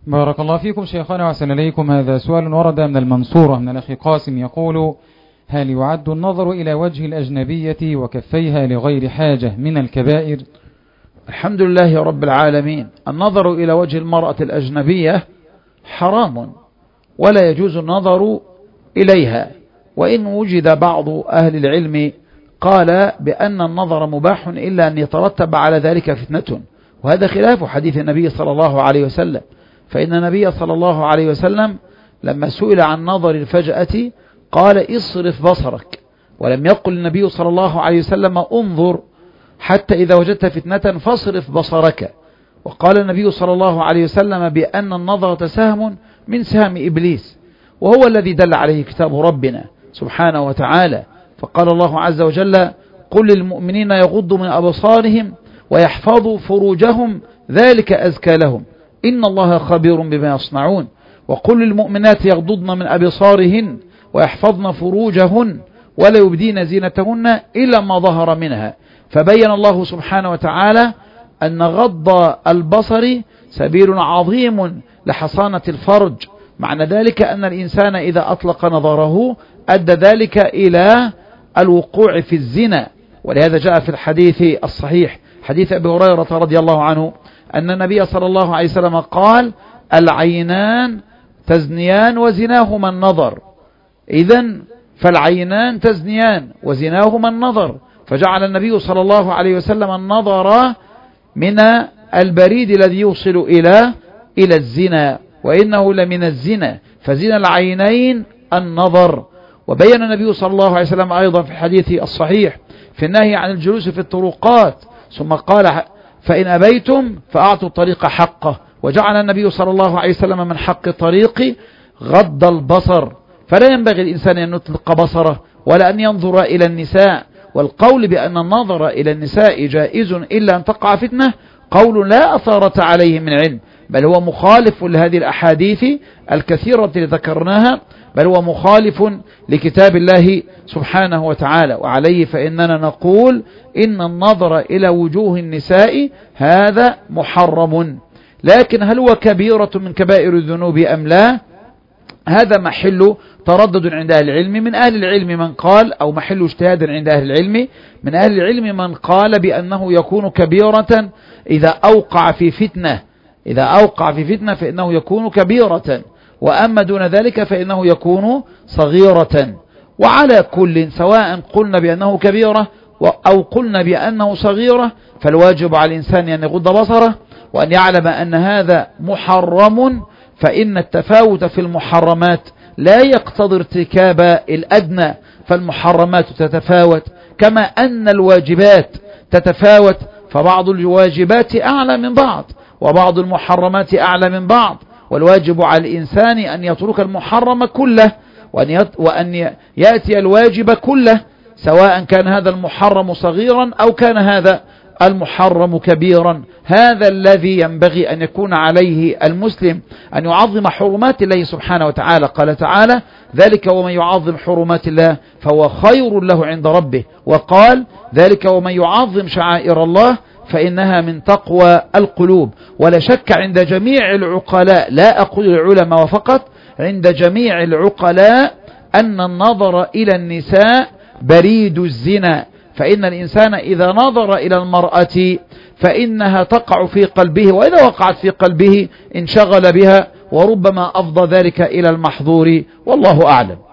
بارك الله فيكم شيخنا وأحسن إليكم. هذا سؤال ورد من المنصورة من الأخ قاسم يقول: هل يعد النظر إلى وجه الأجنبية وكفيها لغير حاجة من الكبائر؟ الحمد لله رب العالمين. النظر إلى وجه المرأة الأجنبية حرام ولا يجوز النظر إليها، وإن وجد بعض أهل العلم قال بأن النظر مباح إلا أن يترتب على ذلك فتنة، وهذا خلاف حديث النبي صلى الله عليه وسلم، فإن النبي صلى الله عليه وسلم لما سئل عن نظر الفجأة قال اصرف بصرك، ولم يقل النبي صلى الله عليه وسلم انظر حتى إذا وجدت فتنة فاصرف بصرك. وقال النبي صلى الله عليه وسلم بأن النظرة سهم من سهم إبليس، وهو الذي دل عليه كتاب ربنا سبحانه وتعالى، فقال الله عز وجل: قل للمؤمنين يغضوا من أبصارهم ويحفظوا فروجهم ذلك أزكى لهم إن الله خبير بما يصنعون. وقل للمؤمنات يغضضن من أبصارهن ويحفظن فروجهن ولا يبدين زينتهن إلا ما ظهر منها. فبين الله سبحانه وتعالى أن غض البصر سبيل عظيم لحصانة الفرج، معنى ذلك أن الإنسان إذا أطلق نظره أدى ذلك إلى الوقوع في الزنا. ولهذا جاء في الحديث الصحيح حديث أبي هريرة رضي الله عنه أن النبي صلى الله عليه وسلم قال: العينان تزنيان وزناهما النظر. إذن فالعينان تزنيان وزناهما النظر، فجعل النبي صلى الله عليه وسلم النظر من البريد الذي يوصل إلى الزنا، وإنه لمن الزنا، فزنا العينين النظر. وبين النبي صلى الله عليه وسلم أيضا في الحديث الصحيح في النهي عن الجلوس في الطرقات، ثم قال: فإن أبيتم فأعطوا الطريق حقه. وجعل النبي صلى الله عليه وسلم من حق الطريق غض البصر، فلا ينبغي الإنسان أن يطلق بصره ولا أن ينظر إلى النساء. والقول بأن النظر إلى النساء جائز إلا أن تقع فتنة قول لا أثارة عليه من علم، بل هو مخالف لهذه الأحاديث الكثيرة التي ذكرناها، بل هو مخالف لكتاب الله سبحانه وتعالى. وعليه فإننا نقول إن النظر إلى وجوه النساء هذا محرم، لكن هل هو كبيرة من كبائر الذنوب أم لا؟ هذا محل تردد عند أهل العلم. من أهل العلم من قال، أو محل اجتهاد عند أهل العلم، من أهل العلم من قال بأنه يكون كبيرة إذا أوقع في فتنة، إذا أوقع في فتنة فإنه يكون كبيرة، وأما دون ذلك فإنه يكون صغيرة. وعلى كل سواء قلنا بأنه كبيرة أو قلنا بأنه صغيرة، فالواجب على الإنسان أن يغض بصره وأن يعلم أن هذا محرم، فإن التفاوت في المحرمات لا يقتضي ارتكاب الأدنى، فالمحرمات تتفاوت كما أن الواجبات تتفاوت، فبعض الواجبات أعلى من بعض وبعض المحرمات أعلى من بعض، والواجب على الإنسان أن يترك المحرم كله وأن يأتي الواجب كله، سواء كان هذا المحرم صغيرا أو كان هذا المحرم كبيرا. هذا الذي ينبغي أن يكون عليه المسلم، أن يعظم حرمات الله سبحانه وتعالى. قال تعالى: ذلك ومن يعظم حرمات الله فهو خير له عند ربه. وقال: ذلك ومن يعظم شعائر الله فإنها من تقوى القلوب. ولا شك عند جميع العقلاء، لا أقول العلماء فقط، عند جميع العقلاء أن النظر إلى النساء بريد الزنا، فإن الإنسان إذا نظر إلى المرأة فإنها تقع في قلبه، وإذا وقعت في قلبه انشغل بها، وربما أفضى ذلك إلى المحظور، والله أعلم.